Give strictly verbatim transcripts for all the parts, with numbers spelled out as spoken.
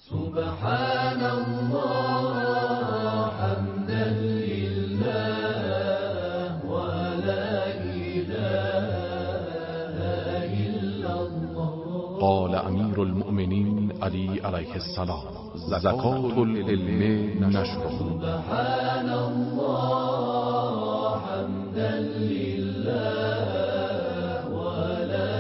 سبحان الله حمدا لله ولا إله إلا الله. قال امیر المؤمنین علی علیه السلام: زکات العلم نشره. سبحان الله حمدا لله ولا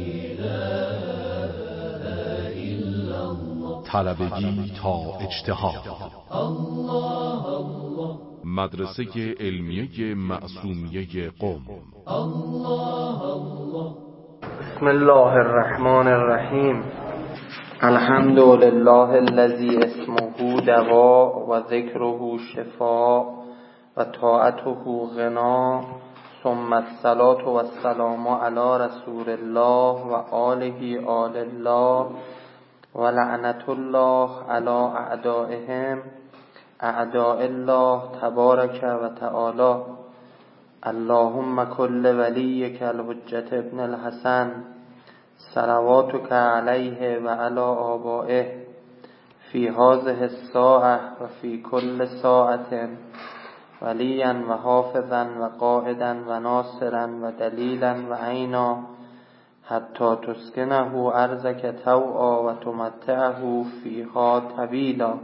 إله إلا الله. طلبگی تا اجتهاد. الله الله. مدرسه علمیه معصومیه قم. الله الله. بسم الله الرحمن الرحیم. الحمد لله الذي اسمه دواء و ذکره شفاء و طاعته غنا، ثم الصلاة و السلام علی رسول الله و آله آل الله و لعنت الله علی اعدائهم اعداء الله تبارک و تعالی. اللهم كل وليك الحجة ابن الحسن صلواتك عليه وعلى آبائه في هذه الساعة وفي كل ساعة وليا وحافظا وقائدا وناصرا ودليلا وعينا حتى تسكنه أرضك طوعا وتمتعه فيها طويلا.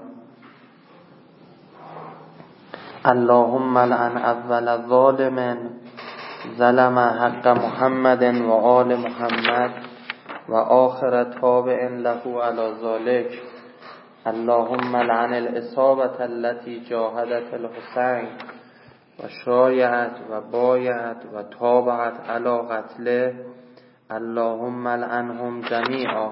اللهم لعن اول ظالم ظلم حق محمد و آل محمد و آخر تابع له على ذلك. اللهم لعن الإصابة التي جاهدت الحسين و شایعت و بایعت و تابعت على قتله. اللهم لعنهم جميعا.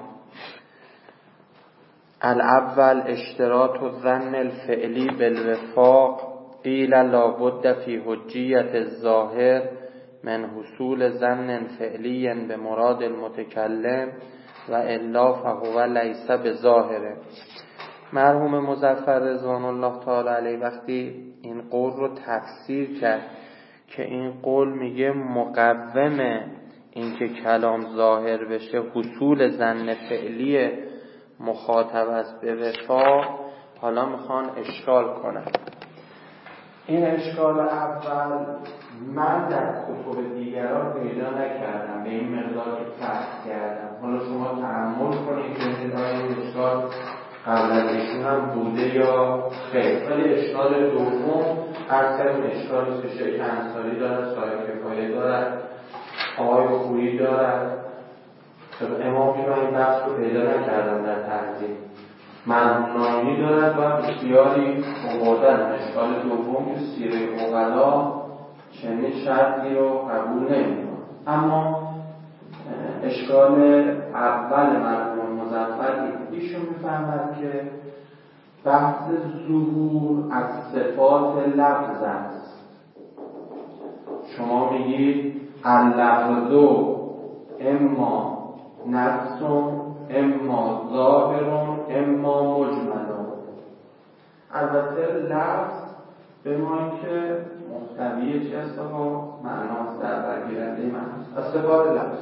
الاول اشتراط الظن الفعلی بالوفاق. قیل لابد فی حجیت الظاهر من حصول ظن فعلی به مراد المتکلم و الا فهو لیس بظاهره. مرحوم مظفر رضوان الله تعالی علیه وقتی این قول رو تفسیر کرد که این قول میگه مقوم این که کلام ظاهر بشه حصول ظن فعلی مخاطب است به وفاق، حالا میخوان اشکال کنن. این اشکال اول من در کتب دیگران پیدا نکردم، به این مقدار که فحص کردم. حالا شما تأمل کنید که این اشکال قبل از ایشون هم بوده یا خیر. ولی اشکال دوم هر کدوم اشکالی که شیخ انصاری دارد، صاحب کفایه دارد، آقای خویی دارد. امام که من این بحث رو پیدا نکردم در تحضیر. مرحوم نایمی دارد و بسیاری آوردن. اشکال دوم که سیره عقلا چنین شرطی رو قبول نمی‌کنه. اما اشکال اول مرحوم مظفر ایشون می‌فهمد که بحث ظهور از صفات لفظ است. شما میگید اللفظ اما نفس اما ظاهر اما مجمل. البته لفظ به ما که محتوی چه است و معناست، در برگیرنده معناست، از صفات لفظ.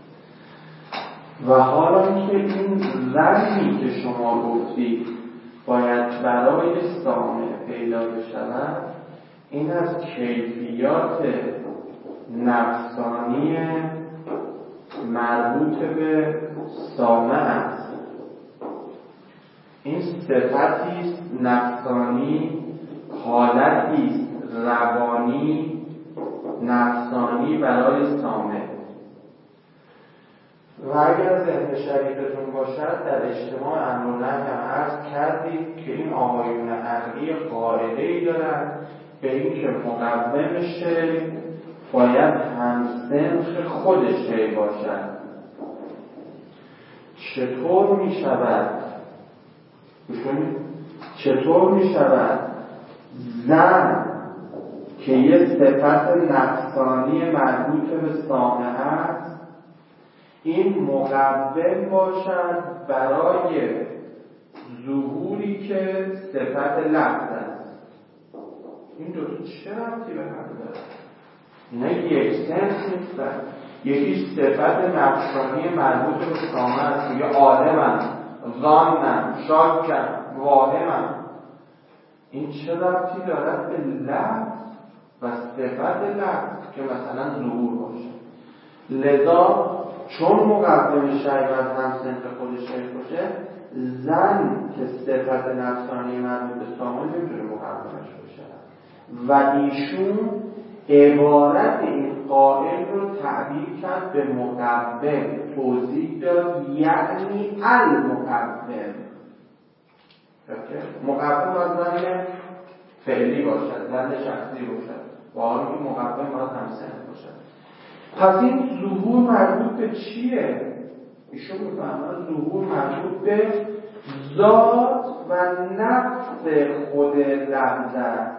و حالا که این ظنی که شما گفتید باید برای سامع پیدا بشود، این از کیفیات نفسانی مربوط به سامع است. این صفتی است نفسانی، حالتی است روانی نفسانی برای سامع. و اگر ذهن شریفتون باشد در اجتماع امر و نهی هم عرض کردید که این آقایون عقلی قاعده‌ای دارند به این که مقوم شی باید همسنخ خود شی باشد. چطور می شود چطور می شود زن که یه صفت نفسانی مربوط به سامع است این مقوم باشد برای ظهوری که صفت لفظ است؟ این دو تا چه ربطی به هم داره؟ اینا یک سنس نیستن. یکی صفت نفسانی مربوط به سامع است، میگه عالمم ظانم، شاکم، واهمم. این چه ربطی دارد به لفظ و صفت لفظ که مثلا ظهور باشه؟ لذا چون مقوم شیبت هم صنف خود شیخ باشه، زن که صفت نفسانی مربوط به سامون نمیتونه مقومش باشه و ایشون عبارت این قائل رو تعبیر کرد به مقوم، توضیح داد یعنی المقوم. مقوم از زن فعلی باشد، زن شخصی باشد، با آن که مقوم باید همسن باشد. پس این ظهور مربوط به چیه؟ ایشون میفهمن ظهور مربوط به ذات و نفس خود لفظ.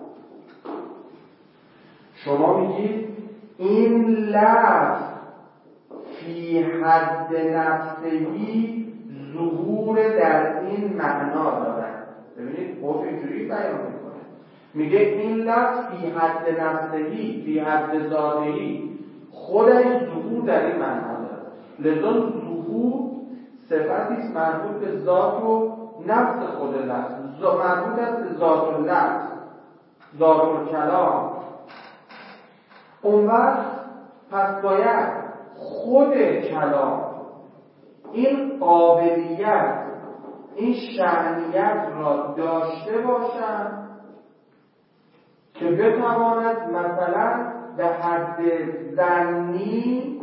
شما میگید این لفظ فی حد نفسهی ظهور در این معنا دارد. ببینید خوب اینجوری بیان میکنه، میگه این لفظ فی حد نفسهی، فی حد ذاتهی، خودش ظهور در این معنا دارد. لذا ظهور صفتی است مربوط به ذات و نفس خود لفظ، مربوط است به ذات و لفظ، ذات و کلام. اون وقت پس باید خود کلام این قابلیت، این شأنیت را داشته باشد که بتواند مثلا به حد ظنی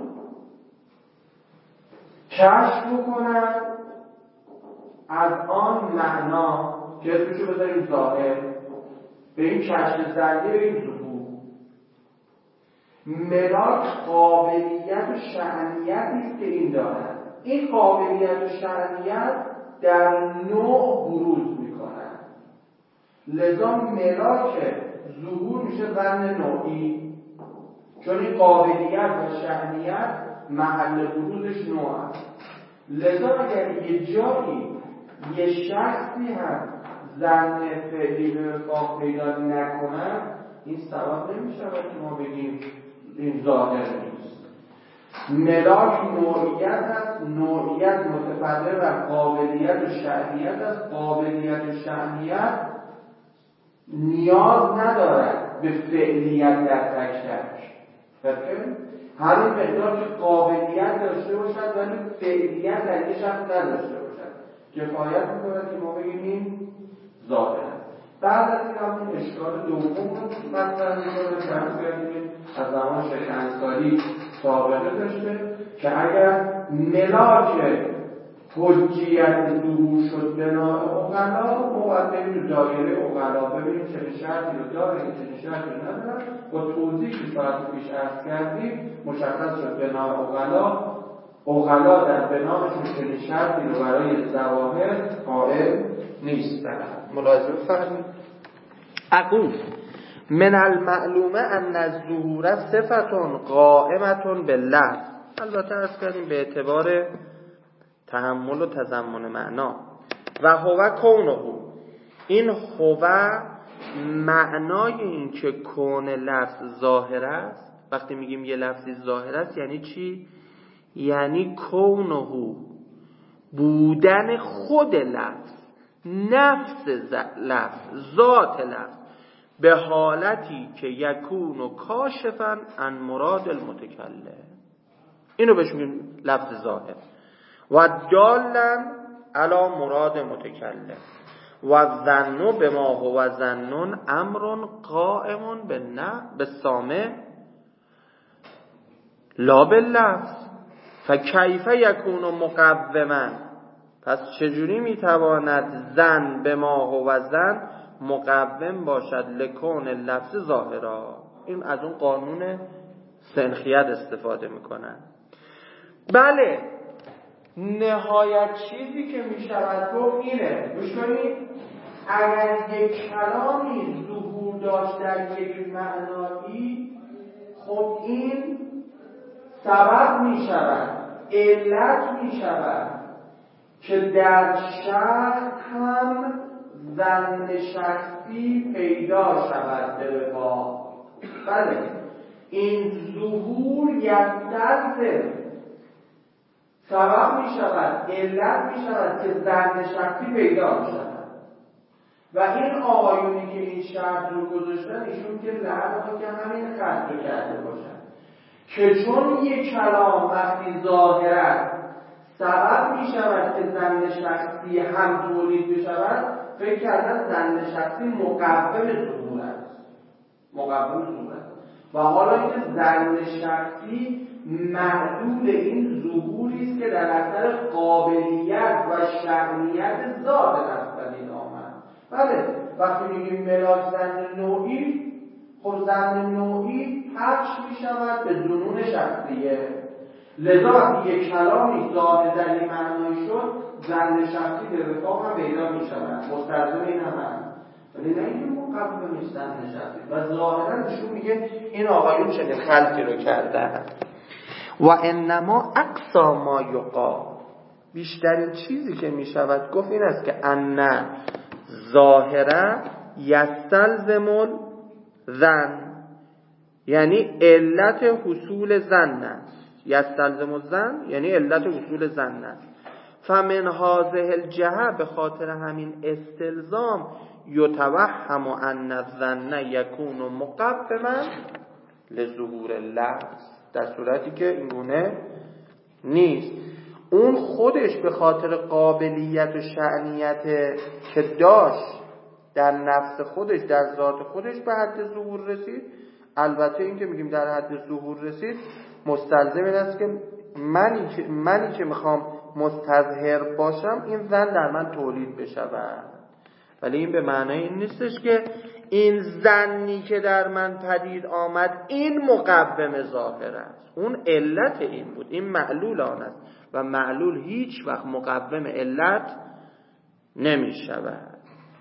کشف کند از آن معنا که اسمشو بذاریم ظاهر، به این کشف ظنی به این ظهور. ملاک قابلیت و شأنیتی است که این دارد. این قابلیت و شأنیت در نوع بروز می‌کند. لذا ملاک ظهور میشه ظن نوعی، چون این قابلیت و شأنیت محل بروزش نوع است. لذا اگر یه جایی یه شخصی هم ظن فعلی به وفاق پیدا نکنه، این سبب نمیشه که ما بگیم این ظاهر نیست. ملاک نوعیت است، نوعیت متفرع و قابلیت و شأنیت است. قابلیت و شأنیت نیاز ندارد به فعلیت در تک تک. فکر همین مقدار که قابلیت داشته باشد ولی فعلیت در یک شخص نداشته باشد کفایت می‌کند که ما بگیم این ظاهر است. بعد از این همون اشکال دوم رو مطرح می‌کنه که همون بیادیم از زمان شیخ انصاری سابقه داشته که اگر ملاک حجیت ظهور شد بنا عقلا، ما باید ببینیم دایره عقلا ببینیم چه شرطی رو داره، چه شرطی رو نداره. با توضیحی که ساعت پیش عرض کردیم مشخص شد بنا عقلا عقلا در بناشون چه شرطی رو برای ظواهر قائل نیستند. ملاحظه بفرمایید. اقول من المعلومه ان الظهور صفتون قائمتون باللفظ. البته عرض کردیم به اعتبار تحمل و تضمن معنا. و هو کونه، این هو معنای این که کون لفظ ظاهر است. وقتی میگیم یه لفظی ظاهر است یعنی چی؟ یعنی کونه، بودن خود لفظ، نفس لفظ، ذات لفظ، به حالتی که یکون و کاشفن عن مراد المتکلم. اینو بهش میگیم لفظ ظاهر. و دالن علی مراد متکلم. و ظنوا بما هو ظن امر قائم به سامع لا باللفظ. فکیف یکون مقوما، پس چجوری میتواند ظن بما هو ظن مقوم باشد لکون لفظ ظاهرا؟ این از اون قانون سنخیت استفاده میکنن. بله، نهایت چیزی که میشود گفت اینه، گوش کنید، اگر یک کلامی ظهور داشت در یک معنایی، خب این سبب میشود، علت میشود که در شخص هم ظن شخصی پیدا شود به وفاق. بله، این ظهور یستلزم سبب می شود، علت می شود که ظن شخصی پیدا می شود. و این آقایونی که این شرط رو گذاشتن ایشون که لعبها که همین خط رو کرده باشن که چون یک کلام وقتی ظاهرت سبب می شود که ظن شخصی هم تولید بشود، فکر کردن ظن شخصی مقوم ظهور است، مقوم ظهور است. و حالا اینکه ظن شخصی معلول این ظهوری است که در اثر قابلیت و شأنیت ذات نفس پدید آمد. بله، وقتی میگیم ملاک ظن نوعی، خب ظن نوعی پخش می شود به ظنون شخصیه. لذا وقتی یک کلامی ظاهر در این معنای شد، ظن شخصی به وفاق هم پیدا می شود، مستلزم این هم هست، ولی نه این مقومش ظن شخصی. و ظاهرا نشون میگه این آقایون چنین خلطی رو کردن. و انما اقصا ما یقال، بیشترین چیزی که می شود گفت این است که ان ظاهره یستلزم الظن، یعنی علت حصول ظن است. یستلزم الظن یعنی علت حصول ظن است. فمن هذه الجهه، به خاطر همین استلزام، یتوهم ان الظن یکون مقوما لظهور اللفظ، در صورتی که اینگونه نیست. اون خودش به خاطر قابلیت و شأنیت که داشت در نفس خودش، در ذات خودش به حد ظهور رسید. البته این که میگیم در حد ظهور رسید مستلزم این است که منی که, منی که میخوام مستظهر باشم این ظن در من تولید بشود. ولی این به معنای این نیستش که این ظنی که در من پدید آمد این مقوم ظاهر است. اون علت این بود، این معلول آن است و معلول هیچ وقت مقوم علت نمی شود.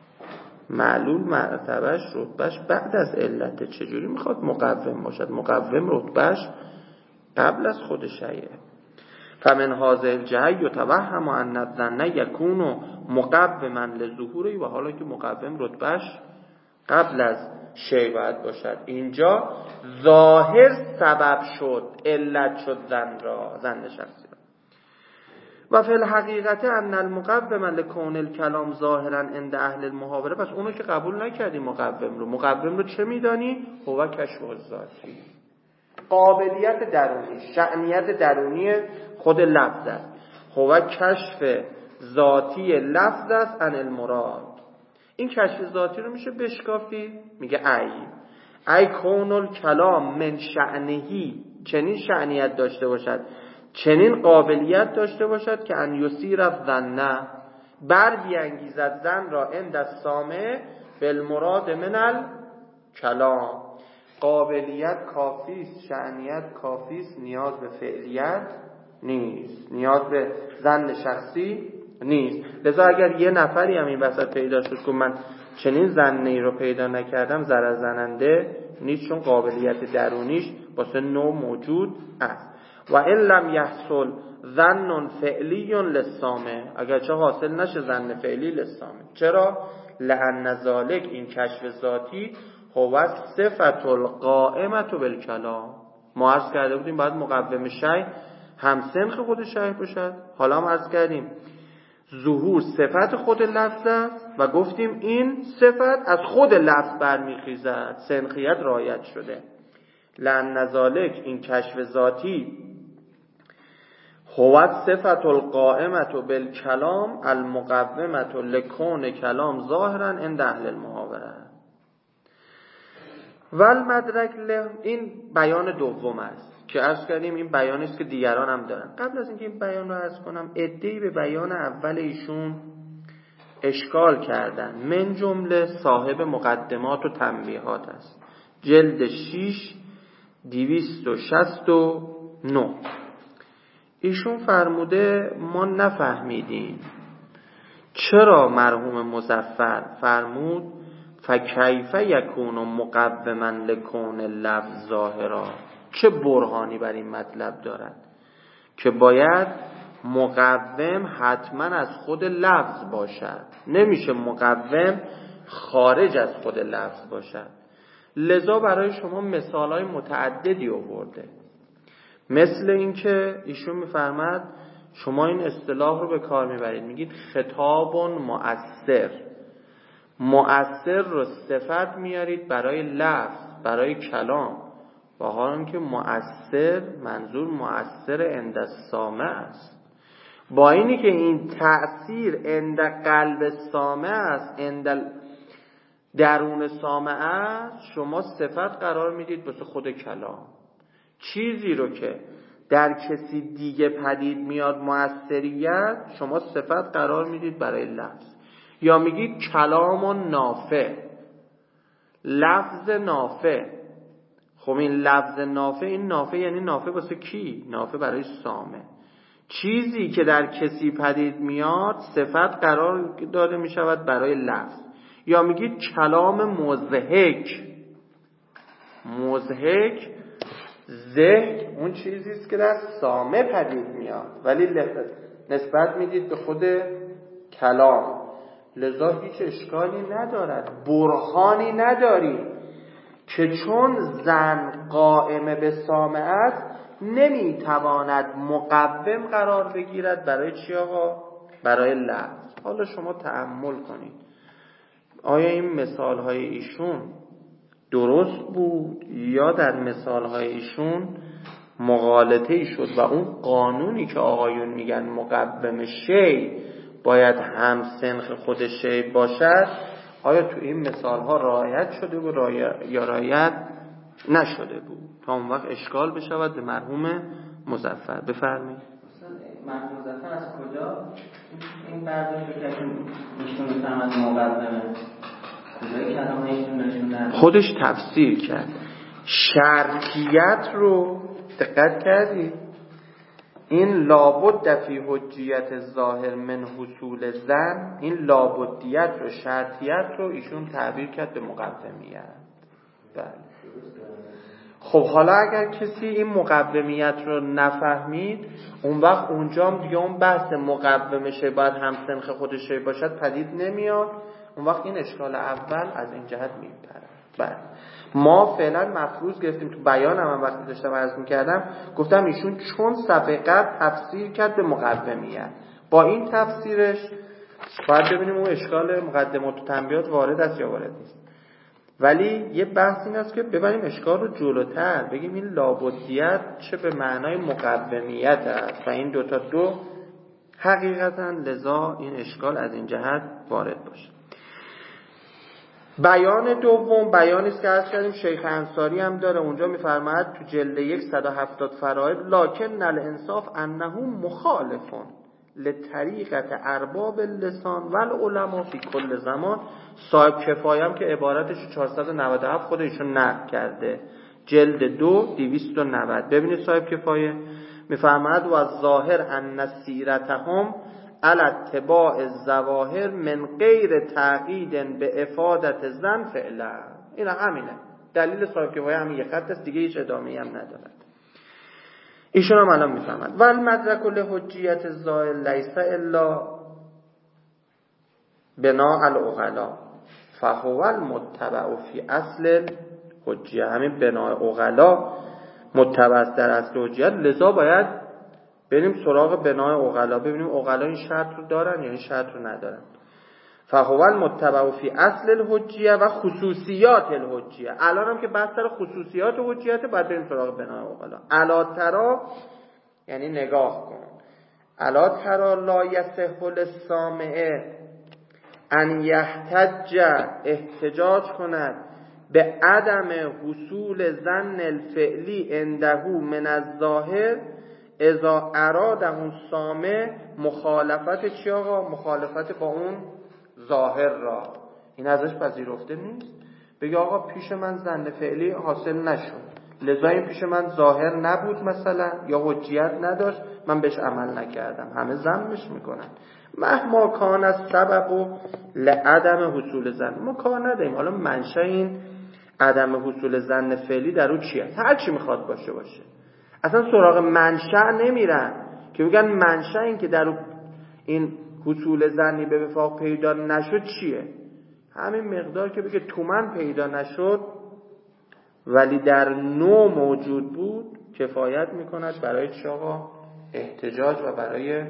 معلول مرتبهش رتبهش بعد از علت، چجوری میخواد مقوم باشد؟ مقوم رتبهش قبل از خود شیء. فمن هذه الجهه یتوهم ان الظن یکون مقوما لظهوره، و حالا که مقوم رتبهش قبل از شیء باید باشد. اینجا ظاهر سبب شد، علت شد ظن را، ظن شخصی را. و فی الحقیقت ان المقوم لکون الکلام ظاهرا عند اهل المحاوره، پس اونو که قبول نکردی مقوم رو، مقوم رو چه میدانی؟ هو کشف الذاتی، قابلیت درونی، شأنیت درونی خود لفظ است. هو کشف ذاتی لفظ است عن المراد. این کشف ذاتی رو میشه بشکافی؟ میگه ای ای کون الکلام من شأنهی، چنین شأنیت داشته باشد، چنین قابلیت داشته باشد که ان یسیر الظن، بر بیانگیزد ظن را عند السامع بالمراد من الکلام. قابلیت کافیست، شأنیت کافیست، نیاز به فعلیت نیست، نیاز به ظن شخصی نیست. لذا اگر یه نفری هم این وسط پیدا شد که من چنین ظنی رو پیدا نکردم، ضرر زننده نیست، چون قابلیت درونیش واسه نوع موجود است. و ان لم یحصل ظن فعلی للسامع، اگر چه حاصل نشه ظن فعلی للسامع. چرا؟ لأن ذالک، این کشف ذاتی، هو صفت القائمة بالکلام. ما عرض کرده بودیم باید مقوم شیء هم سنخ خود شیء باشد. حالا هم عرض کردیم ظهور صفت خود لفظ است و گفتیم این صفت از خود لفظ برمیخیزد، سنخیت رعایت شده. لأن ذالک، این کشف ذاتی، هو صفت القائمة بالکلام المقومة لکون کلام ظاهرا عند اهل المحاوره. والمدرک له، این بیان دوم است که عرض کردیم این بیانی است که دیگران هم دارن. قبل از اینکه این بیان رو عرض کنم، عده‌ای به بیان اول ایشون اشکال کردن، من جمله صاحب مقدمات و تنبیهات است، جلد شش دویست و شصت و نه. ایشون فرموده ما نفهمیدیم چرا مرحوم مظفر فرمود فکیف یکون مقوما لکون لفظ ظاهرا. چه برهانی بر این مطلب دارد که باید مقوم حتما از خود لفظ باشد، نمیشه مقوم خارج از خود لفظ باشد. لذا برای شما مثالهای متعددی آورده، مثل این که ایشون میفرماد شما این اصطلاح رو به کار میبرید، میگید خطاب مؤثر. مؤثر رو صفت میارید برای لفظ، برای کلام، با حال که مؤثر منظور مؤثر عند السامع است. با اینی که این تأثیر عند قلب سامع است، عند درون سامع است، شما صفت قرار میدید واسه خود کلام. چیزی رو که در کسی دیگه پدید میاد مؤثریت، شما صفت قرار میدید برای لفظ. یا میگید کلام نافع، لفظ نافع. خب این لفظ نافع، این نافع یعنی نافع واسه کی؟ نافع برای سامع. چیزی که در کسی پدید میاد صفت قرار داده میشود برای لفظ. یا میگید کلام مضحک. مضحک ذهن اون چیزی است که در سامع پدید میاد، ولی نسبت میدید به خود کلام. لذا هیچ اشکالی ندارد، برهانی نداری که چون زن قائم به سامع است نمیتواند مقوم قرار بگیرد برای چی آقا؟ برای لفظ. حالا شما تأمل کنید آیا این مثال های ایشون درست بود یا در مثال های ایشون مغالطه ای شد و اون قانونی که آقایون میگن مقوم شی باید هم سنخ خود شی باشد، آیا تو این مثال ها رعایت شده بود یا رعایت نشده بود؟ تا اون وقت اشکال بشود به مرحوم مظفر. بفرمایید. مرحوم مظفر از کجا این برداشت رو که ایشون میفهمد مقومه؟ کجای کلام ایشون نشوندن؟ خودش تفسیر کرد. شرطیت رو دقت کردی؟ این لابد فی حجیت ظاهر من حصول زن، این لابدیت رو، شرطیت رو ایشون تعبیر کرد به مقومیت. بله. خب حالا اگر کسی این مقومیت رو نفهمید، اون وقت اونجا دیگه اون بحث مقومشه باید هم سنخ خودش باشد پدید نمیاد. اون وقت این اشکال اول از این جهت میپره. بله. ما فعلا مفروض گرفتیم. تو بیانم هم وقتی داشتم عرض میکردم گفتم ایشون چون صفحه قبل تفسیر کرد به مقومیت، با این تفسیرش باید ببینیم اون اشکال مقدمات و تنبیهات وارد است یا وارد نیست. ولی یه بحث این است که ببریم اشکال رو جلوتر، بگیم این لابدیت چه به معنای مقومیت است و این دوتا دو حقیقتا، لذا این اشکال از این جهت وارد باشه. بیان دوم بیانی است که عرض کردیم شیخ انصاری هم داره، اونجا میفرماید تو جلد یک صد و هفتاد فرائض لکن الانصاف انه مخالفون لطریقت ارباب اللسان والعلماء فی کل زمان. صاحب کفایه هم که عبارتش چهارصد و نود و هفت خود ایشون نقل کرده، جلد دو دویست و نود. ببینید صاحب کفایه میفرماید و ظاهر ان سیرتهم علی اتباع الظواهر من غیر تعقید به افادت زن فعلا. این همینه دلیل صاحب کفایه، همین یک خط است دیگه، هیچ ادامه‌ای هم ندارد. ایشون هم الان میفهمد و المدرک لحجیت الظاهر لیس الا بناء العقلاء فهو المتبع فی اصل حجیه. همین بناء عقلاء متبع در اصل حجیت، لذا باید بریم سراغ بناء عقلاء ببینیم عقلاء این شرط رو دارن یا این شرط رو ندارن. فهو المتبع فی اصل الحجیه و خصوصیات الحجیه. الان هم که بحث سر خصوصیات حجیت باید بریم سراغ بناء عقلاء. الا ترا یعنی نگاه کن، الا ترا لا یصح للسامع ان یحتج احتجاج کند به عدم حصول ظن الفعلی عنده من الظاهر اذا اراد اون سامع مخالفت چی آقا؟ مخالفت با اون ظاهر را. این ازش پذیرفته نیست. بگه آقا پیش من ظن فعلی حاصل نشد، لذا این پیش من ظاهر نبود مثلا، یا حجیت نداشت، من بهش عمل نکردم. همه ذمش میکنن مهما کان از سبب و لعدم حصول ظن. ما کار نداریم حالا منشأ این عدم حصول ظن فعلی در اون چیه، هر چی میخواد باشه باشه. اصلا سراغ منشأ نمیرن که بگن منشأ این که در این حصول ظنی به وفاق پیدا نشد چیه. همین مقدار که بگه تومن پیدا نشد ولی در نوع موجود بود کفایت میکند برای چی آقا؟ احتجاج و برای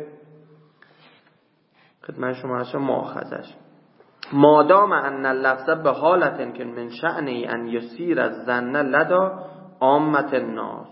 خدمت شما هست مؤاخذش. مادام ان اللفظ به حالت که من شأنه ان یسیر از ظن لدا عامة الناس،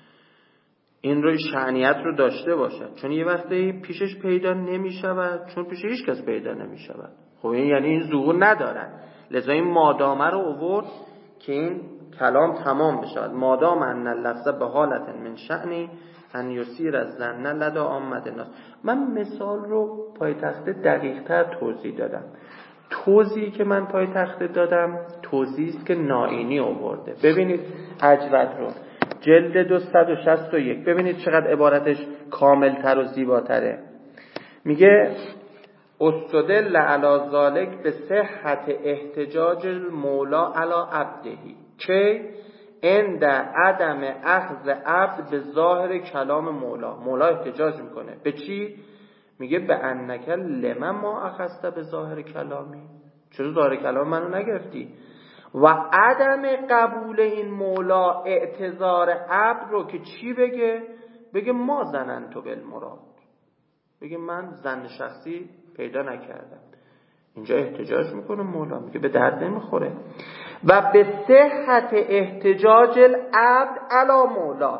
این رو شأنیت رو داشته باشد، چون یه وقتی پیشش پیدا نمی شود، چون پیش هیچ کس پیدا نمی شود. خب این یعنی این ظهور ندارن، لذا این مادامه رو آورد که این کلام تمام بشود. مادام ان اللفظ به حالت من شأنه ان یسیر از ظن لدا عامة الناس. من مثال رو پایتخت دقیق تر توضیح دادم. توضیحی که من پایتخت دادم توضیحی است که نائینی آورده. ببینید اجود رو جلد دویست و شصت و یک، ببینید چقدر عبارتش کاملتر و زیباتره. میگه استدل علی ذالک به صحت احتجاج المولا علی عبدهی که عند عدم اخذ عبد به ظاهر کلام مولا. مولا احتجاج میکنه به چی؟ میگه به انک لمن ما اخذت به ظاهر کلامی، چرا ظاهر کلام منو نگرفتی؟ و عدم قبول این مولا اعتذار عبد رو که چی بگه؟ بگه ما زنن تو بالمراد، بگه من زن شخصی پیدا نکردم. اینجا احتجاج میکنه مولا، میگه به درد نمیخوره. و به صحت احتجاج العبد علی مولا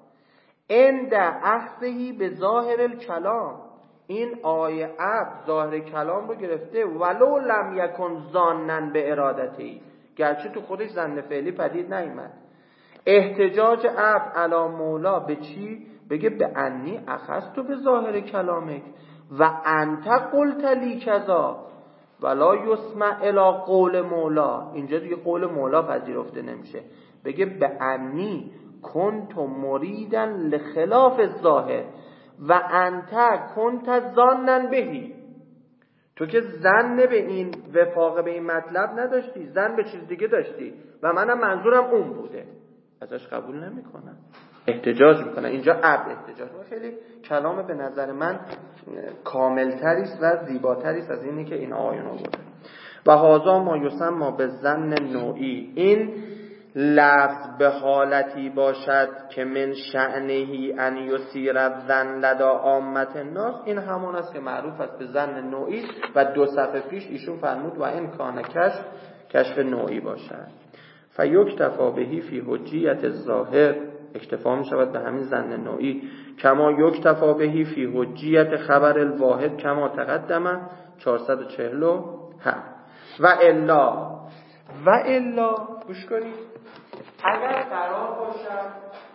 عند اخذهی به ظاهر الکلام، این آیه عبد ظاهر کلام رو گرفته ولو لم یکن ظانن به ارادتی، گرچه تو خودش ظن فعلی پدید نیامد. احتجاج عبد علی مولا به چی؟ بگه به انی اخذت به ظاهر کلامک و انت قلت لی کذا ولا یسمع الی قول مولا. اینجا دیگه قول مولا پذیرفته نمیشه، بگه به انی کنت مریدن لخلاف الظاهر و انت کنت ظانن بهی. تو که ظن به این وفاق به این مطلب نداشتی، ظن به چیز دیگه داشتی و منم منظورم اون بوده. ازش قبول نمیکنن، احتجاج میکنن. اینجا عبد احتجاج و خیلی کلام به نظر من کاملتری است و زیباتری است از اینی که این آیون آورده. و هذا ما یسمى به ظن نوعی، این لفظ به حالتی باشد که من شأنه ان یسیر الظن لدى عامة الناس، این همان است که معروف است به ظن نوعی و دو صفحه پیش ایشون فرمود و این کان کشف کشف نوعی باشد. فیکتفا بهی فی حجیت الظاهر، اکتفا می شود به همین ظن نوعی. کما یکتفا بهی فی حجیت خبر الواحد کما تقدم چهارصد و چهل و هفت. و الا و الا گوش کنید، اگر قرار باشد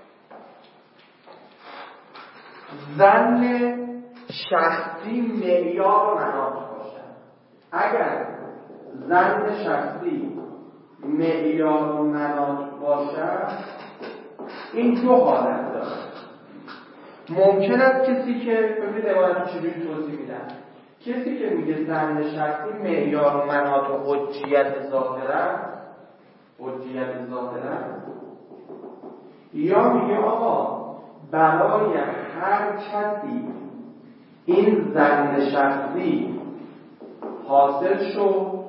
ظن شخصی معیار و مناط باشد، اگر ظن شخصی معیار و مناط باشد، این دو حالت دارد. ممکن است کسی که ببینید عبارت چجوری توضیح میدن، کسی که میگه ظن شخصی معیار و مناط و حجیت ظاهره، حجیت ظاهره، یا میگه آقا برای هر کسی این ظن شخصی حاصل شد،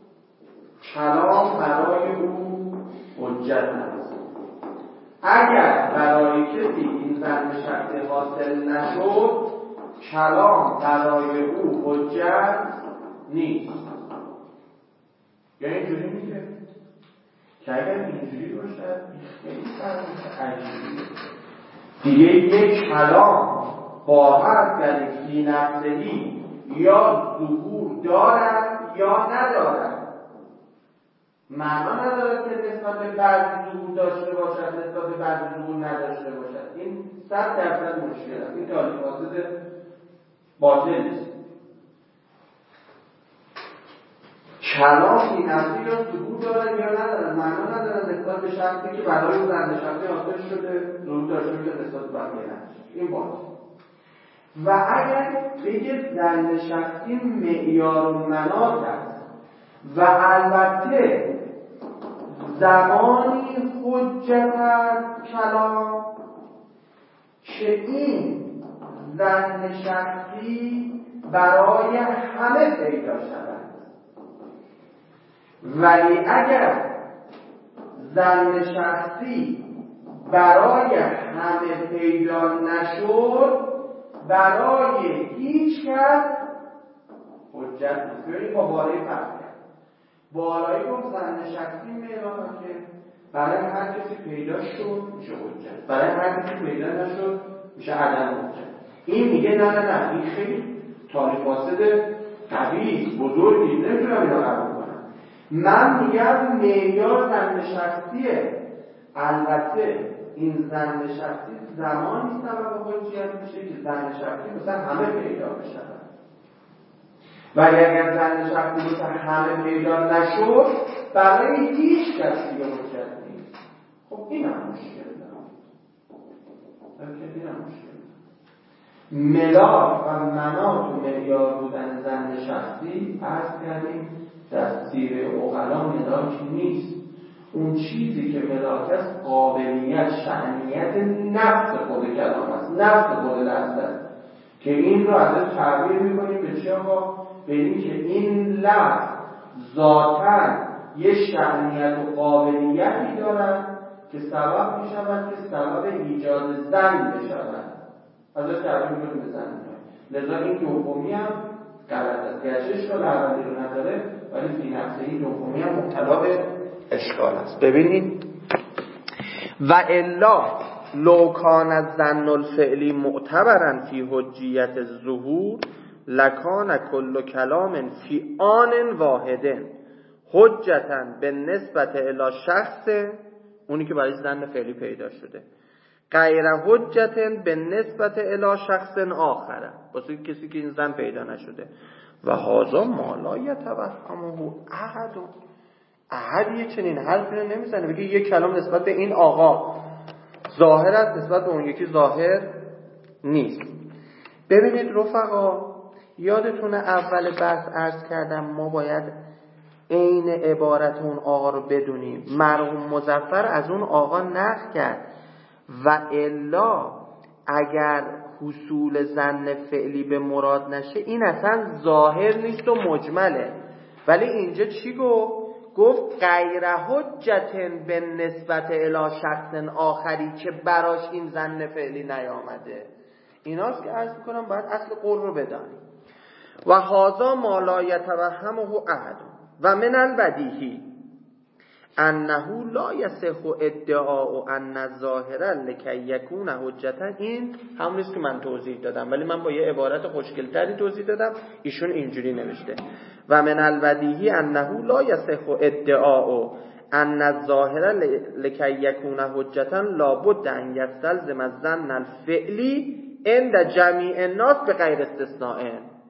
کلام برای او حجت است. اگر برای کسی این ظن شخصی حاصل نشد، کلام برای او حجت نیست. یعنی اینجوری میگه که اگر اینجوری باشد خیلی فرموش عجیبیه دیگه، یک کلام باید در فی نفسهی یا ظهور دارد یا ندارد، معنا ندارد که نسبت به بعضی ظهور داشته باشد نسبت به بعضی ظهور نداشته باشد. این صد درصد مشکل است، این تاریخ فاسد باطل است. کلام این نفسی یا ظهور دارد یا ندارد، معنا ندارد نسبت به شخصی که برای اون ظن شخصی حاصل شده ظهور داشته میشه نسبت به بقیه نداشته. این باطل. و اگر بگه ظن شخصی معیار و مناط است و البته زمانی حجت است کلام که این ظن شخصی برای همه پیدا شود، ولی اگر ظن شخصی برای همه پیدا نشد، برای هیچ کس حجت نیست. ببینید با بالای فرق کرد. بالایی گفت زن شخصی ملاکه برای هر کسی پیدا شد میشه حجت، برای هر کسی پیدا نشد میشه عدم حجت. این میگه نه نه نه این خیلی تاریخ فاسد قوی بزرگی، نمیتونم اینو قبول کنم. من میگم معیار زن شخصیه. البته این زن شخصی زمانی سبب حجت میشه که زن شخصی مثلا همه پیدا بشه، ولی اگر زن شخصی مثلا همه پیدا نشد برای هیچ کسی دیگه حجت نیست. خب این هم مشکل دارم. این هم مشکل ملاک و مناط و معیار بودن زن شخصی عرض کردیم در سیره عقلا ملاک نیست. اون چیزی که ملاک است قابلیت شأنیت نفس خود کلام است، نفس خود لفظ است که این رو ازش تعبیر میکنیم به چه آقا؟ به این که این لفظ ذاتاً یه شأنیت و قابلیتی دارد که سبب میشود که سبب ایجاد زن بشود، ازش تعبیر میکنیم به زن. لذا این دومی هم غلط است، گرچه اشکال اولی رو نداره ولی فی نفسه این دومی هم مبتلا به اشکال است. ببینید و الا لو کان الظن الفعلی معتبرا فی حجیت الظهور لکان کل کلام فی آن واحد حجتا به نسبت الی شخص، اونی که برای زن فعلی پیدا شده، غیر حجت به نسبت الی شخص آخر، واسه کسی که این زن پیدا نشده. و هذا ما لا یتوهمه احد. احد یه چنین حرفی رو نمیزنه بگه یک کلام نسبت به این آقا ظاهر است نسبت به اون یکی ظاهر نیست. ببینید رفقا، یادتونه اول بحث عرض کردم ما باید عین عبارت اون آقا رو بدونیم. مرحوم مظفر از اون آقا نقل کرد و الا اگر حصول ظن فعلی به مراد نشه این اصلا ظاهر نیست و مجمله. ولی اینجا چی گفت؟ گفت غیر حجت به نسبت الی شخص آخری که براش این ظن فعلی نیامده. ایناست که عرض میکنم باید اصل قول رو بدانیم. و هذا ما لا یتوهمه احد و من البدیهی انه لا یصح ادعاء ان الظاهر لکی یکون حجتا. این همون است که من توضیح دادم ولی من با یه عبارت خوشگل‌تری توضیح دادم، ایشون اینجوری نوشته و من البدیهی انه لا یصح ادعاء ان الظاهر لکی یکون حجتا لابد ان یستلزم الظن الفعلی عند جمیع الناس به غیر استثناء.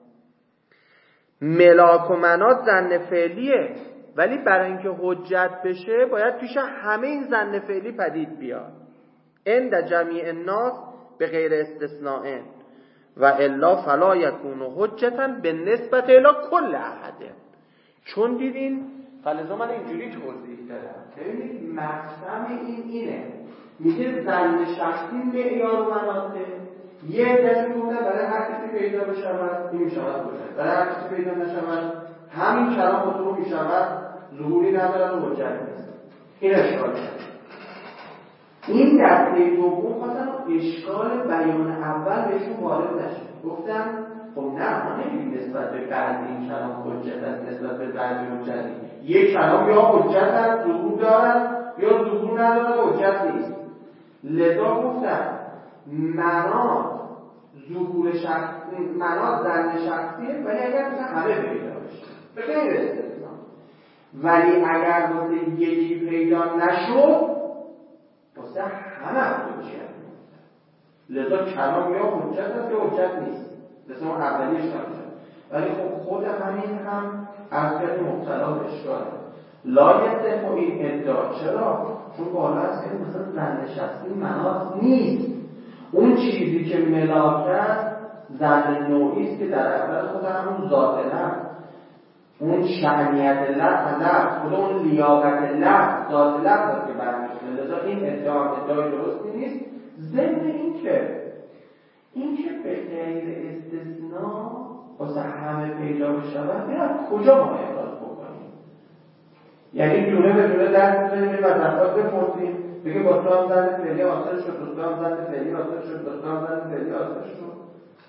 ملاک و مناط ظن فعلیه ولی برای اینکه حجت بشه باید پیش همه این ظن فعلی پدید بیاد عند جمیع الناس به غیر استثناء و الا فلا یکون حجتا به نسبت الی کل احد. چون دیدین فلزا من اینجوری توضیح دادم. ببینید مقسم این اینه، میگه ظن شخصی معیار و مناطه. یه عده‌اش گفتن برای هر کسی پیدا بشود این میشود حجت، برای هر کسی پیدا نشود همین کلام خودمون میشود ظهوری ندارد و حجت نیست. این اشکال شد. این دسته دوم خواستن اشکال بیان اول بهشون وارد نشه. گفتن خب نه ما نمیگیم نسبت به بعضی این کلام حجت است نسبت به بعضی حجت نیست. یک کلام یا حجت است ظهور دارد یا ظهور ندارد و حجت نیست. لذا گفتن مناط ظهور شخصی مناط ظن شخصیه ولی اگر مثلا همه پیدا بشه به غیر استثناء، ولی اگر واسه یکی پیدا نشد واسه همه حجت. لذا کلام یا حجت است یا حجت نیست، مثلا اون اولیش نمیشه. ولی خب خود همین هم اصلا مبتلا به اشکاله. لا یصح این ادعا. چرا؟ چون بالا است که مثلا ظن شخصی مناط نیست. اون چیزی که ملاک است ظن نوعی است که در اول خود همون ذات لفظ، اون شأنیت لفظ لفظ خود اون لیاقت لفظ ذات لفظ که برمی‌گرده. لذا این ادعا ادعای درستی نیست. ضمن این که این که به غیر استثناء واسه همه پیدا بشود این از کجا ما احراز بکنیم؟ یعنی دونه به دونه دست بزنیم این مذهبات بپرسیم بگه با تو هم زن فعلی حاصل شد، با تو هم زن فعلی حاصل شد، با تو هم زن فعلی حاصل شد.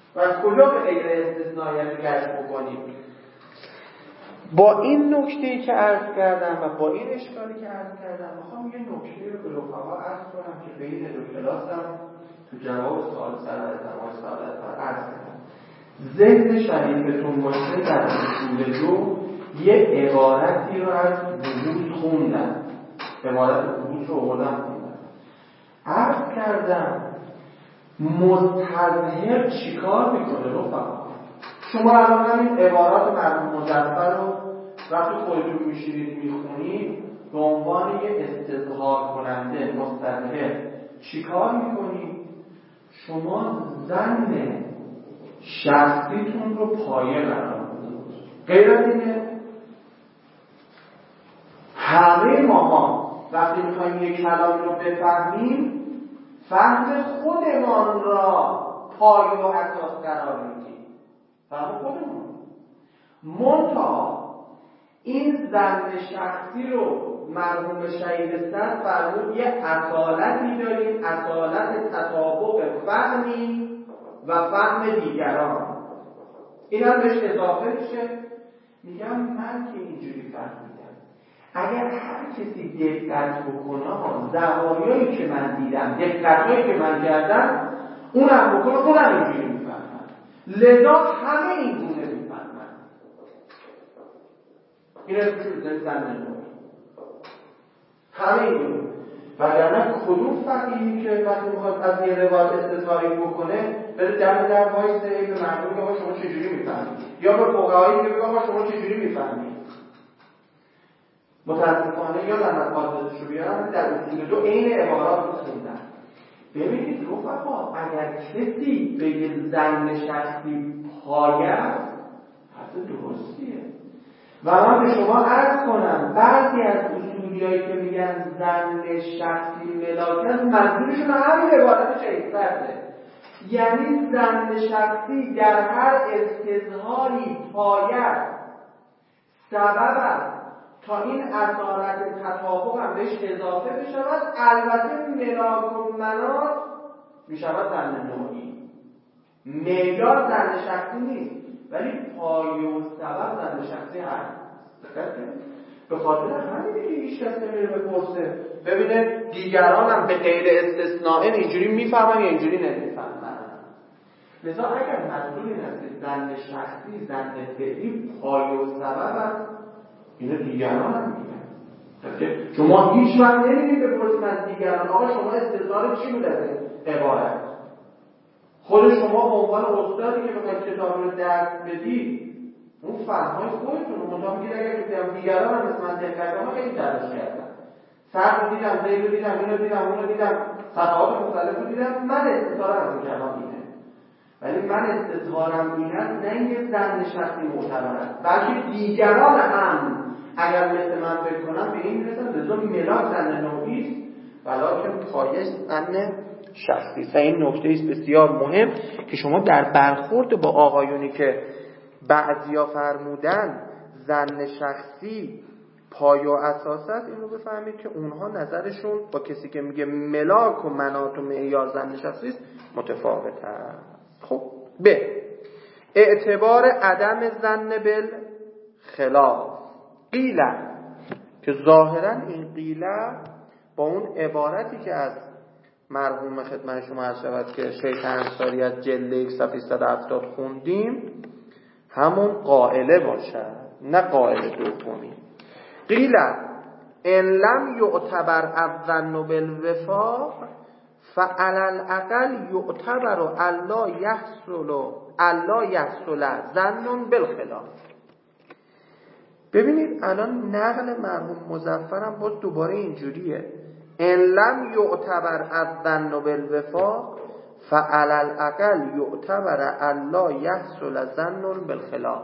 و از کجا به غیر استثنایی کشف بکنیم؟ با این نکته‌ای که عرض کردم و با این اشکالی که عرض کردم میخوام یه نکته رو به رفقا عرض کنم که بین دو کلاسم تو جواب سوال سرعتم و سوالتم عرض کردم. ذهن شریفتون باشه در اصول دو یه عبارتی رو از بروز خوندم، عبارت بروز رو آوردم خوندم. عرض کردم مستظهر چیکار میکنه رفقا؟ شما الان همین عبارات مرحوم مظفر رو وقتی خودتون میشینید میخونید به عنوان یه استظهار کننده مستظهر چیکار میکنید؟ شما ظن شخصیتون رو پایه قرار میدید. غیر از اینه همه ماها وقتی میخوایم یک کلام رو بفهمیم فهم خودمان را پایه و اساس قرار میدیم. فهم خودمون منتها این ظن شخصی رو مرحوم شهید صدر فرمود یه اصالتی داریم، اصالت تطابق فهمی و فهم دیگران. این هم بهش اضافه میشه. میگم من که اینجوری فهمیدم، اگر هر کسی دقت بکنه زوایایی که من دیدم، دقتایی که من کردم اونم بکنه اونم اینجوری میفهمم، لذا همه این گونه میفهمن. این رو بزنید زنده نور همه این گونه. وگرنه کدوم فقیهی که وقتی میخواد از یه روایت استظهاری بکنه بره دم در وایسه به مردم که آقا شما چجوری میفهمید، یا به فقهایی که بگه آقا شما چجوری میفهمید. متاسفانه یادم از حادثش رو بیارم در اصول دو عین عبارات رو خوندم. ببینید رفقا اگر کسی بگه ظن شخصی پایه است حرف درستیه. و من به شما عرض کنم بعضی از اصولیایی که میگن ظن شخصی ملاکت منظورشون همین عبارت شهید صدره، یعنی ظن شخصی در هر استظهاری پایه سبب است تا این اصالت تطابق هم بهش اضافه بشود. البته ملاک و مناط میشود ظن نوعی، معیار ظن شخصی نیست ولی پایه و سبب ظن شخصی هست. به خاطر همینه که هیچ کس نمیره بپرسه ببینه دیگران هم به غیر استثناء اینجوری میفهمن یا اینجوری نمیفهمن. لذا اگر منظور این است که ظن شخصی ظن فعلی پایه و سبب است، اینو دیگران هم میگن. شما هیچ وقت نمیدید بپرسید از دیگران آقا شما استظهار چی بود از عبارت؟ خود شما به عنوان استادی که بخواید کتاب رو درس بدید اون فهم‌های خودتون رو مطابق میگید. اگر که دیگران هم مثل من دقت کنن خیلی تلاش کردن، سر رو دیدم، زید رو دیدم، اینو دیدم، اونو دیدم، صفحات مختلف رو دیدم، من استظهارم از کلام اینه. ولی من استظهارم این است نه اینکه ظن شخصی معتبر است، بلکه دیگران هم اگر مثل من فکر کنم به این میرسن لذا ملاک ظن نوعی است ولکن پایه ظن شخصی است. این نکته است بسیار مهم که شما در برخورد با آقایونی که بعضیا فرمودن ظن شخصی پایه و اساس است این رو بفهمید که اونها نظرشون با کسی که میگه ملاک و مناط و معیار ظن شخصی است متفاوت است. خب به اعتبار عدم ظن بالخلاف قیله که ظاهرا این قیله با اون عبارتی که از مرحوم خدمت شما عرض شود که شیخ انصاری از جلد یک صفحه صد و هفتاد خوندیم همون قائله باشد نه قائله دومی. قیله ان لم یعتبر الظن بالوفاق فعلى الاقل یعتبر الا یحصل الا یحصل ظن بالخلاف. ببینید الان نقل مرحوم مظفرم باز دوباره اینجوریه ان لم یعتبر الظن بالوفاق فعلى الاقل یعتبر الا یحصل ظن بالخلاف.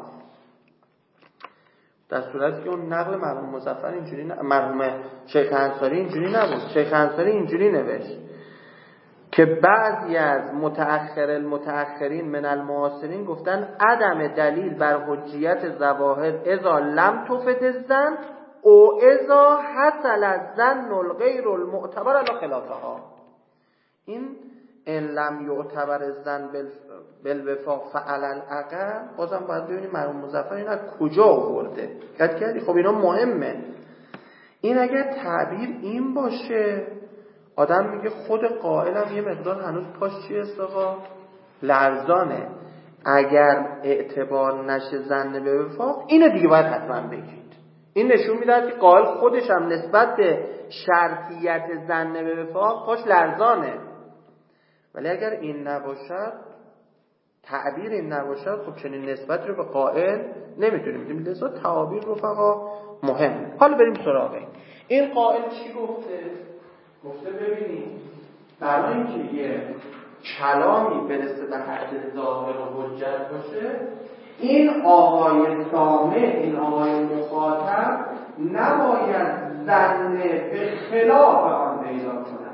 در صورتی که اون نقل مرحوم مظفر اینجوری ن... مرحوم شیخ انصاری اینجوری نبود. شیخ انصاری اینجوری نوشت که بعضی از متأخر المتأخرین من المعاصرین گفتن عدم دلیل بر حجیت ظواهر اذا لم تفد الظن او اذا حصل الظن الغیر المعتبر علی خلافها. این ان لم یعتبر الزن بالوفاق فعلی الاقل، بازم باید ببینیم مرحوم مظفر این از کجا آورده. دقت کردی؟ خب اینا مهمه. این اگر تعبیر این باشه، آدم میگه خود قائلم یه مقدار هنوز پاش چی است آقا؟ لرزانه. اگر اعتبار نشه زن به وفاق، اینو دیگه باید حتما بگید. این نشون میده که قائل خودش هم نسبت به شرطیت زن به وفاق پاش لرزانه. ولی اگر این نباشد، تعبیر این نباشد، خب چنین نسبت رو به قائل نمیتونیم بدیم. لذا تعابیر رفقا مهمه. حالا بریم سراغ این. این قائل چی گفته؟ گفته ببینید برای اینکه یه کلامی برسه به حد ظاهر و حجت باشه، این آقای سامع، این آقای مخاطب نباید ظن به خلاف آن پیدا کنه.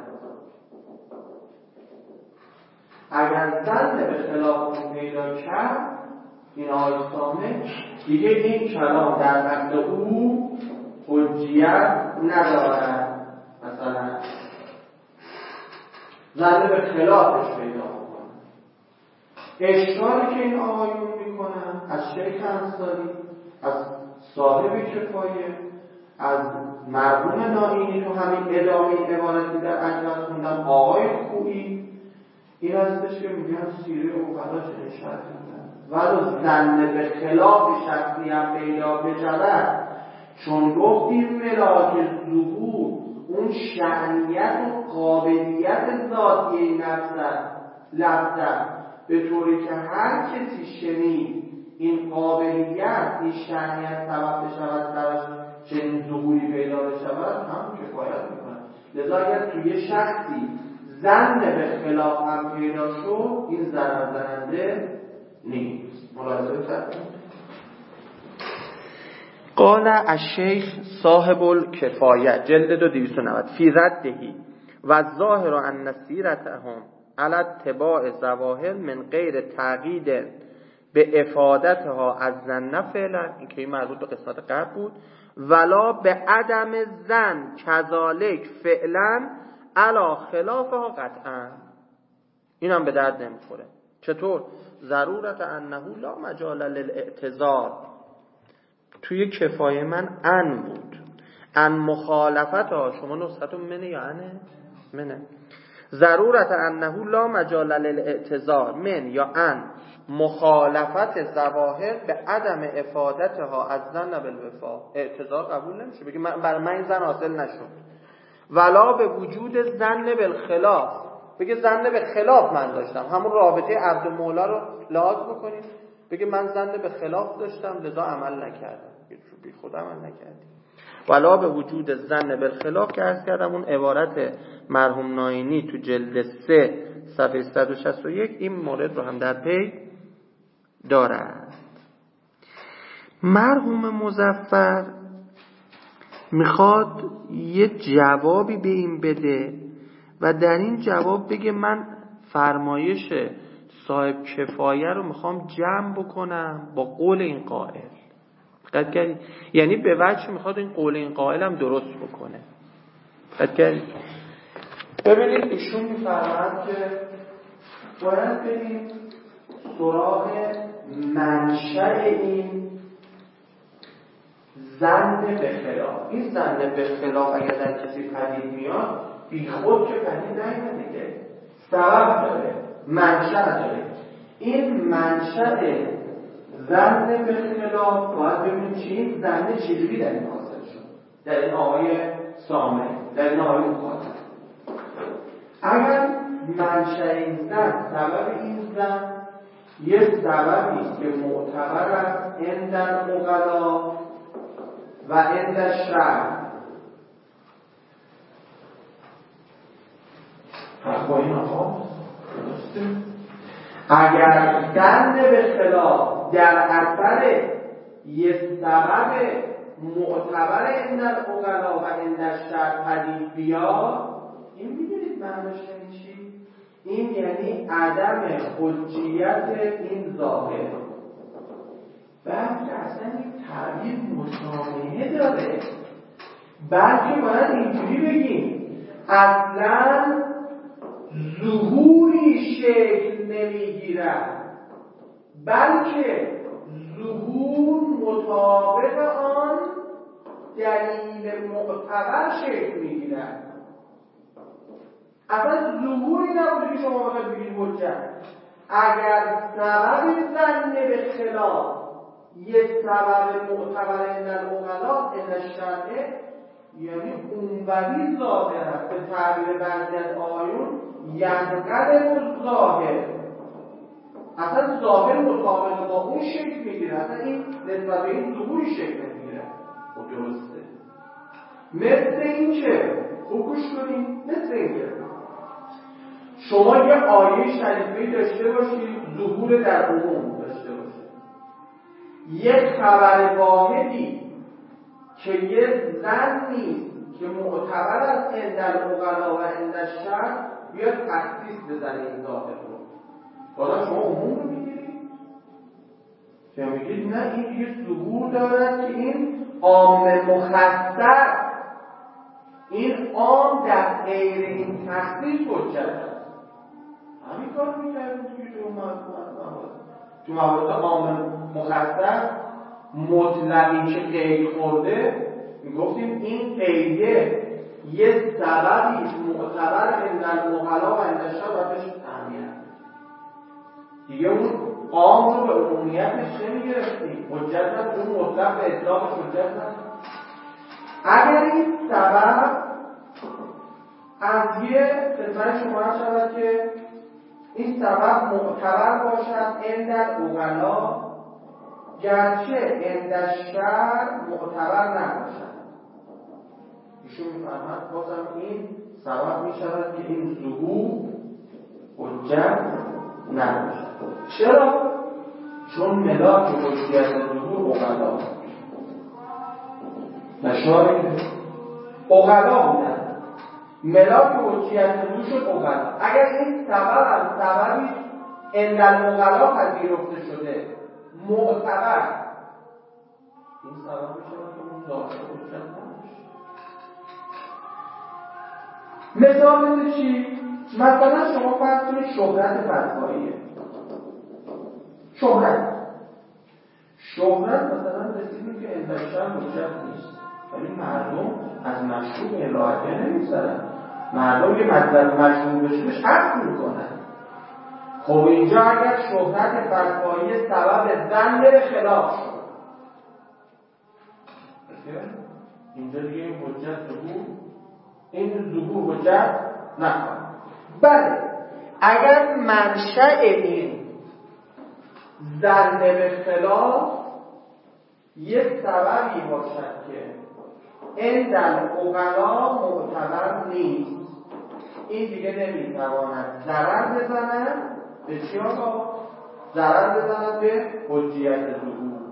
اگر ظن به خلاف آن پیدا کرد، این آقای سامع دیگه این کلام در حق او حجیت ندارد. مثلا ظن به خلافش پیدا کنه. اشکالی که این آقایون میکنن از شیخ انصاری، از صاحب کفایه، از مرحوم نائینی تو همین ادامه عبارتی در اجواز خوندن، آقای خویی، این هستش که میگن سیره اوقلا چنین شرطی میگن ولو ظن به خلاف شخصی هم پیدا بشود، چون گفتیم ملاک ظهور اون شأنیت و قابلیت ذاتی نفس لفظه، به طوری که هر کسی شنید این قابلیت، این شأنیت سبب بشود درش چنین ظهوری پیدا بشود، هم کفایت میکنه. لذا اگر توی شخصی ظن به خلاف هم پیدا شد، این ضرر زننده نیست. ملاحظه کردید؟ قال الشیخ صاحب الکفایه جلد دو دویست و نود فی ردهی و ظاهر ان سیرتهم علی اتباع ظواهر من غیر تقیید به افادتها از ظن فعلا، این که این مربوط به قسمت قبل بود، ولا به عدم ظن کذالک فعلا علی خلافها قطعا. این هم به درد نمیخوره. چطور؟ ضرورت انه لا مجال للاعتذار، توی کفایه من ان بود، ان مخالفت ها، شما نسختون منه یا انه؟ منه. ضرورت انه لا مجال للاعتذار من یا ان مخالفت ظواهر به عدم افادتها از ظن بالوفاق، اعتذار قبول نمیشه. بگی من برای من این ظن حاصل نشد. ولا به وجود ظن بالخلاف، بگه ظن به خلاف من داشتم، همون رابطه عبد و مولا رو لحاظ بکنید، بگه من ظن به خلاف داشتم لذا عمل نکردم، بی خود عمل نکردی. ولا به وجود ظن بالخلاف که عرض کردم اون عبارت مرحوم نائینی تو جلد سه صفحه صد و شصت و یک این مورد رو هم در پی دارد. مرحوم مظفر میخواد یه جوابی به این بده و در این جواب بگه من فرمایش صاحب کفایه رو میخوام جمع بکنم با قول این قائل. دقت کردید؟ یعنی به وجه میخواد این قول این قائل هم درست بکنه. دقت کردید؟ ببینید ایشون میفرماید که باید بریم سراغ منشأ این ظن به خلاف. این ظن به خلاف اگر در کسی پدید میاد، بی خود که پدید نیاد دیگه، سبب داره، منشأ داره. این منشأ ظن به خلاف باید ببینیم چی این ظن چجوری در این حاصل شد، در این آقای سامع، در این آقای مخاطب. اگر منشأ این ظن، سبب این ظن یه سببی که معتبر است عند العقلا و عند الشرع، پس با این آقا درسته. اگر ظن به خلاف در اثر یه سبب معتبر عند العقلا و عند الشرع پدید بیاد، این میدونید معناش یعنی چی؟ این یعنی عدم حجیت این ظاهر. بلکه اصلا این تعبیر مسامحه داره، بلکه باید اینجوری بگیم اصلا ظهوری شکل نمیگیرد، بلکه ظهور مطابق آن دلیل معتبر شکل میگیرد. اصلا ظهوری نبوده که شما بخواید بگید حجت. اگر سبب ظن به خلاف یه سبب معتبر عند العقلاء عند الشرع، یعنی اونوری ظاهر است، به تعبیر بعضی از آیون ینقلب الظاهر، اصلا ظاهر مطابق با اون شکل میگیره، اصلا این نسبت به این ظهوری شکل میگیره. خب درسته. مثل این که خوب گوش کنید، مثل این که شما یه آیه شریفه‌ای داشته باشید ظهور در عموم داشته باشید، یک خبر واحدی که یه ظنی که معتبر است عند العقلاء و عند الشرع بیاد تخصیص بزنه این ظاهر رو. حالا شما عموم رو میگیرید که میگید نه این دیگه ظهور دارد که این عام مخصص، این عام در غیر این تخصیص حجت است. همین کار میکردیم توی تو موارد تو موارد عام مخصص مطلقی که قید خورده میگفتیم این قیده یه سببی معتبر عند العقلاء و عند الشرع و بهش اهمیت دیگه اون عام رو به عمومیتش نمیگرفتیم، حجت هست اون مطلق به اطلاقش حجت هست. اگر این سبب از یه خدمت شما شود که این سبب معتبر باشد عند العقلاء گرچه عند الشرع معتبر نباشد، ایشون میفرماد بازم این سبب میشود که این ظهور حجت نباشد. چرا؟ چون ملاک حجیت ظهور عقلاء نشاره عقلاء بودن، ملاک حجیت ظهور شد عقلاء. اگر این سبب از سببی عند العقلاء پذیرفته شده معتبر، این سبب میشود که اون ظاهر حجت نباشه. مثال مثل چی؟ مثلا شما فرض کنید شهرت فتواییه، شهرت شهرت مثلا رسیدیم که عند الشرع حجت نیست، ولی مردم از مشروع الهه نمیگذرن، مردم یه مطلب مشروع بشوش حق میکنن. خب اینجا اگر شهرت فتوایی سبب ظن به خلاف شد، اینجا دیگه این حجت ظهور این ظهور حجت نخواهد. بله اگر منشأ این ظن به خلاف یک سببی باشد که عند العقلاء معتبر نیست، این دیگه نمیتواند ضرر بزنند به چی آقا؟ ضرر بزنند به حجیت ظهور.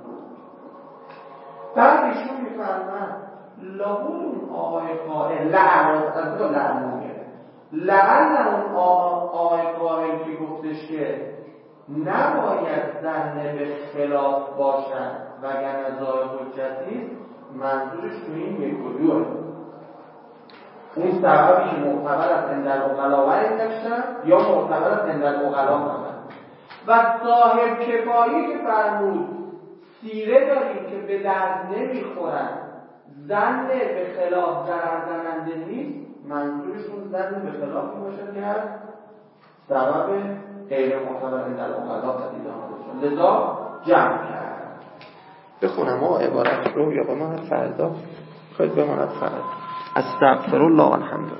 بعد ایشون میفرمند لعون اون آقای قائل لعن از دو لعنونه لعن اون آقای قائل که گفتش که نباید ظن به خلاف باشد وگرنه ظاهر حجت نیست، منظورش تو این یک و دوه، اون سببی که معتبر است عند العقلاء و عند الشرع یا معتبر است عند العقلاء فقط. و صاحب کفایی که فرمود سیره داریم که به درد نمیخورن ظن به خلاف ضرر زننده نیست، منظورش اون ظن به خلافی باشد که از سبب غیر معتبر عند العقلاء پدید آمده شد، لذا جمع کرد. بخونم ما عبارت رو یا بماند فردا؟ خواهید بماند فردا. استغفر الله والحمد لله.